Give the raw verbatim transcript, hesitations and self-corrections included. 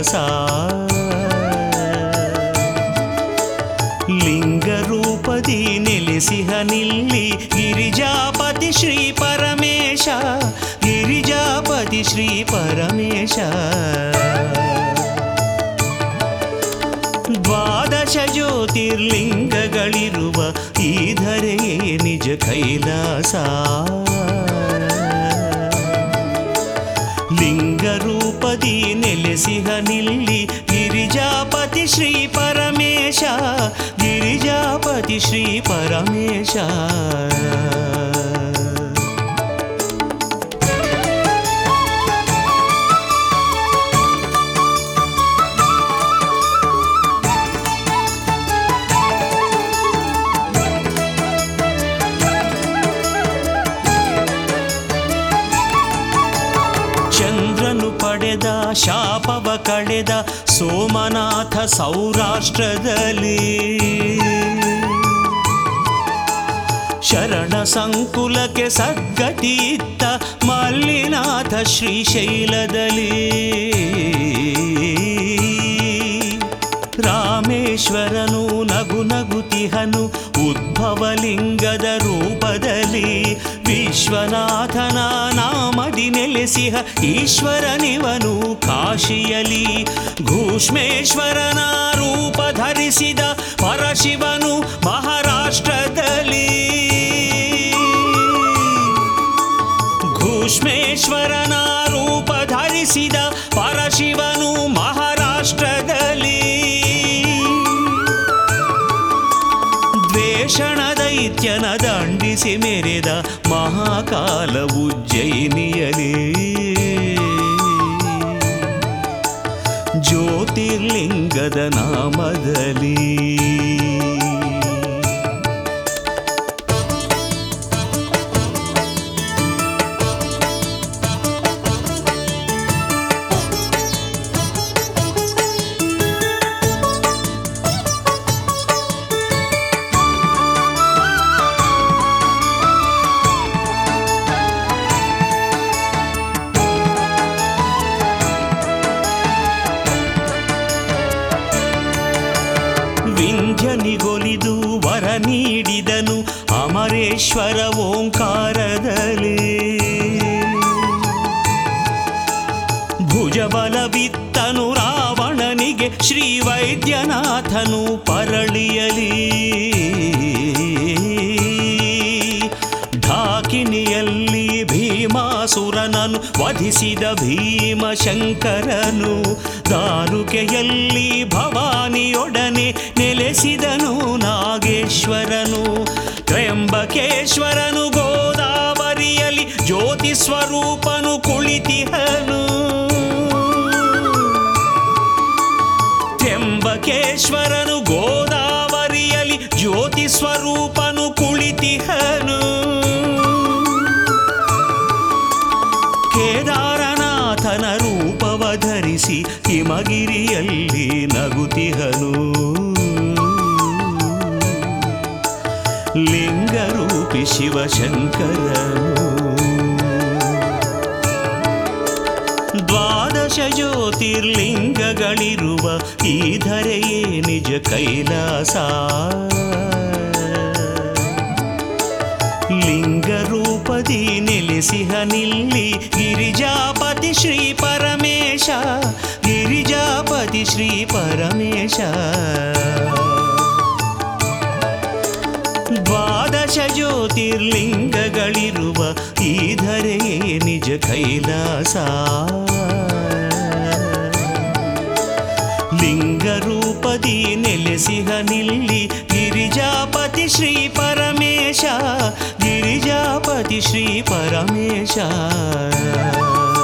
ಕೈಲಾಸ ಲಿಂಗರೂಪದಿ ನೆಲೆಸಿಹ ನಿಲ್ಲಿ ಗಿರಿಜಾಪತಿ ಶ್ರೀ ಪರಮೇಶ ಗಿರಿಜಾಪತಿ ಶ್ರೀ ಪರಮೇಶ ದ್ವಾದಶ ಜ್ಯೋತಿರ್ಲಿಂಗಗಳಿರುವ ಈ ಧರೆಯೇ ನಿಜ ಕೈಲಾಸ ಲಿಂಗರೂಪದಿ ನೆಲೆಸಿಹ ನಿಲ್ಲಿ ಗಿರಿಜಾಪತಿ ಶ್ರೀ ಪರಮೇಶ ಗಿರಿಜಾಪತಿ ಶ್ರೀ ಪರಮೇಶ ಪಡೆದ ಶಾಪವ ಕಳೆದ ಸೋಮನಾಥ ಸೌರಾಷ್ಟ್ರದಲ್ಲಿ ಶರಣ ಸಂಕುಲಕ್ಕೆ ಸದ್ಗತಿ ಇತ್ತ ಮಲ್ಲಿನಾಥ ಶ್ರೀಶೈಲದಲ್ಲಿ ರಾಮೇಶ್ವರನು ನಗು ನಗುತಿಹನು ಉದ್ಭವಲಿಂಗದ ರೂಪದಲ್ಲಿ ವಿಶ್ವನಾಥನ ನಾಮದಿ ನೆಲೆಸಿಹ ಈಶ್ವರನಿವನು ಕಾಶಿಯಲಿ ಭೂಷ್ಮೇಶ್ವರನ ರೂಪ ಧರಿಸಿದ ಪರಶಿವನು ಮಹಾರಾಷ್ಟ್ರದಲ್ಲಿ ಭೂಷ್ಮೇಶ್ವರನ ರೂಪ ಧರಿಸಿದ ಪರಶಿವನು ಮಹಾರಾಷ್ಟ್ರದಲ್ಲಿ ದ್ವೇಷಣ ದೈತ್ಯನ ದಂಡಿಸಿ ಮೆರೆದ ಮಹಾಕಾಲ ಉಜ್ಜಯಿನಿಯಲೇ ಜ್ಯೋತಿರ್ಲಿಂಗದ ನಾಮದಲ್ಲಿ ವಿಂಧ್ಯನಿಗೊಲಿದು ವರ ನೀಡಿದನು ಅಮರೇಶ್ವರ ಓಂಕಾರದಲ್ಲಿ ಭುಜಬಲವಿತ್ತನು ರಾವಣನಿಗೆ ಶ್ರೀ ವೈದ್ಯನಾಥನು ಪರಳಿಯಲಿ ಢಾಕಿನಿಯಲ್ಲಿ ಭೀಮಾಸುರನನು ವಧಿಸಿದ ಭೀಮಶಂಕರನು ದಾರುಕೆಯಲ್ಲಿ ಭವಾನಿಯೊಡನೆ ನೆಲೆಸಿದನು ನಾಗೇಶ್ವರನು ತ್ರ್ಯಂಬಕೇಶ್ವರನು ಗೋದಾವರಿಯಲ್ಲಿ ಜ್ಯೋತಿ ಸ್ವರೂಪನು ಕುಳಿತಿಹನು ತ್ರ್ಯಂಬಕೇಶ್ವರನು ಗೋದಾವರಿಯಲ್ಲಿ ಜ್ಯೋತಿ ಸ್ವರೂಪನು ಕುಳಿತಿಹನು ಕೇದಾರನಾಥನ ರೂಪವ ಧರಿಸಿ ಹಿಮಗಿರಿಯಲ್ಲಿ ನಗುತಿಹನು ಲಿಂಗರೂಪಿ ಶಿವಶಂಕರನು ದ್ವಾದಶ ಜ್ಯೋತಿರ್ಲಿಂಗಗಳಿರುವ ಈ ಧರೆಯೇ ನಿಜ ಕೈಲಾಸ ಲಿಂಗರೂಪದಿ ನೆಲೆಸಿಹ ನಿಲ್ಲಿ ಗಿರಿಜಾಪತಿ ಶ್ರೀ ಪರಮೇಶ ಗಿರಿಜಾಪತಿ ಶ್ರೀ ಪರಮೇಶ ದ್ವಾದಶ ಜ್ಯೋತಿರ್ಲಿಂಗಗಳಿರುವ ಈ ಧರೆಯೇ ನಿಜ ಕೈಲಾಸ ಲಿಂಗರೂಪದಿ ನೆಲೆಸಿಹ ನಿಲ್ಲಿ ಗಿರಿಜಾಪತಿ ಶ್ರೀ ಪರಮೇಶ ಗಿರಿಜಾಪತಿ ಶ್ರೀ ಪರಮೇಶ